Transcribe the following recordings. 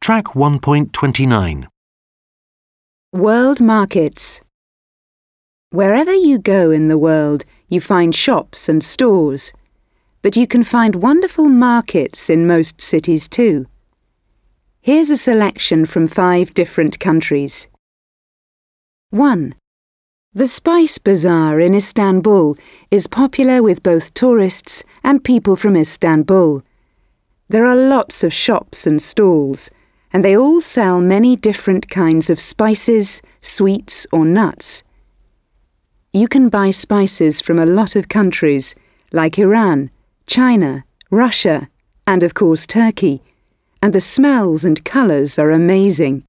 Track 1.29. World markets. Wherever you go in the world, you find shops and stores, but you can find wonderful markets in most cities too. Here's a selection from 5 different countries. 1. The Spice Bazaar in Istanbul is popular with both tourists and people from Istanbul. There are lots of shops and stalls, and they all sell many different kinds of spices, sweets or nuts. You can buy spices from a lot of countries like Iran, China, Russia, and of course Turkey, and the smells and colours are amazing.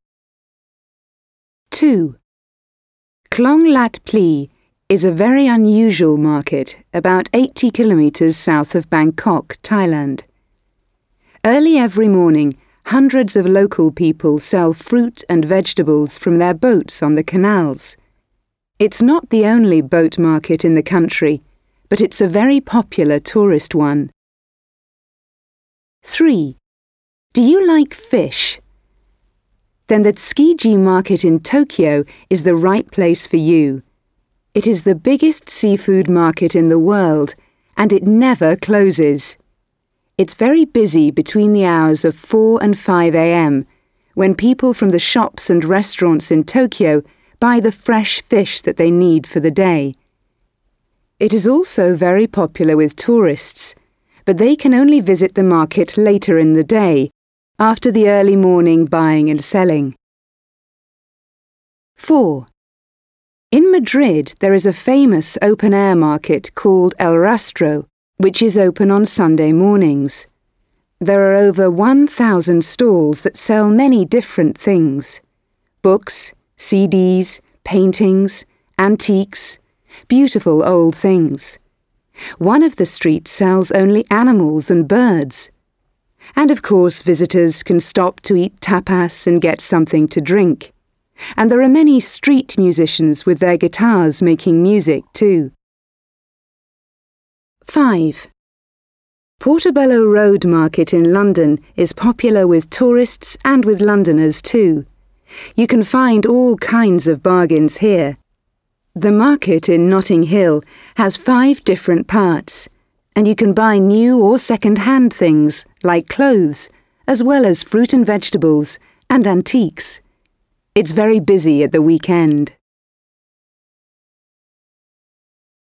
2. Klong Lat Pli is a very unusual market about 80 kilometres south of Bangkok, Thailand. Early every morning, hundreds of local people sell fruit and vegetables from their boats on the canals. It's not the only boat market in the country, but it's a very popular tourist one. 3. Do you like fish? Then the Tsukiji market in Tokyo is the right place for you. It is the biggest seafood market in the world, and it never closes. It's very busy between the hours of 4 and 5 a.m, when people from the shops and restaurants in Tokyo buy the fresh fish that they need for the day. It is also very popular with tourists, but they can only visit the market later in the day, after the early morning buying and selling. 4. In Madrid, there is a famous open-air market called El Rastro, which is open on Sunday mornings. There are over 1,000 stalls that sell many different things: books, CDs, paintings, antiques, beautiful old things. One of the streets sells only animals and birds. And of course visitors can stop to eat tapas and get something to drink. And there are many street musicians with their guitars making music too. 5. Portobello Road Market in London is popular with tourists and with Londoners too. You can find all kinds of bargains here. The market in Notting Hill has 5 different parts, and you can buy new or second-hand things like clothes, as well as fruit and vegetables and antiques. It's very busy at the weekend.